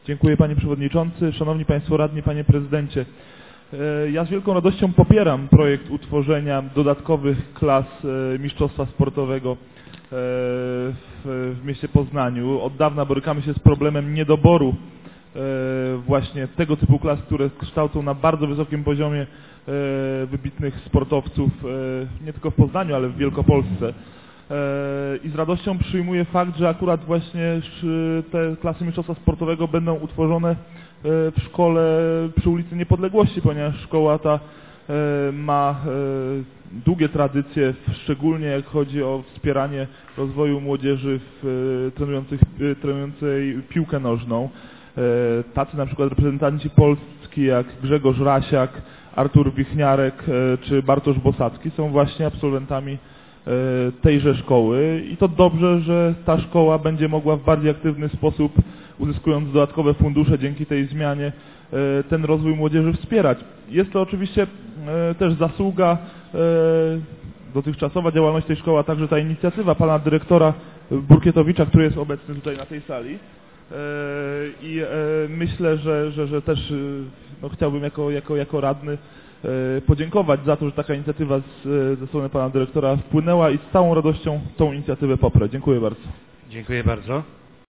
Dziękuję Panie Przewodniczący, Szanowni Państwo Radni, Panie Prezydencie. Ja z wielką radością popieram projekt utworzenia dodatkowych klas mistrzostwa sportowego w mieście Poznaniu. Od dawna borykamy się z problemem niedoboru właśnie tego typu klas, które kształcą na bardzo wysokim poziomie wybitnych sportowców, nie tylko w Poznaniu, ale w Wielkopolsce. I z radością przyjmuję fakt, że akurat właśnie te klasy mistrzostwa sportowego będą utworzone w szkole przy ulicy Niepodległości, ponieważ szkoła ta ma długie tradycje, szczególnie jak chodzi o wspieranie rozwoju młodzieży trenującej piłkę nożną. Tacy na przykład reprezentanci Polski jak Grzegorz Rasiak, Artur Wichniarek czy Bartosz Bosacki są właśnie absolwentami tejże szkoły i to dobrze, że ta szkoła będzie mogła w bardziej aktywny sposób, uzyskując dodatkowe fundusze dzięki tej zmianie, ten rozwój młodzieży wspierać. Jest to oczywiście też zasługa dotychczasowa działalność tej szkoły, a także ta inicjatywa pana dyrektora Burkietowicza, który jest obecny tutaj na tej sali. I myślę, że też chciałbym jako radny podziękować za to, że taka inicjatywa ze strony pana dyrektora wpłynęła i z całą radością tą inicjatywę poprę. Dziękuję bardzo. Dziękuję bardzo.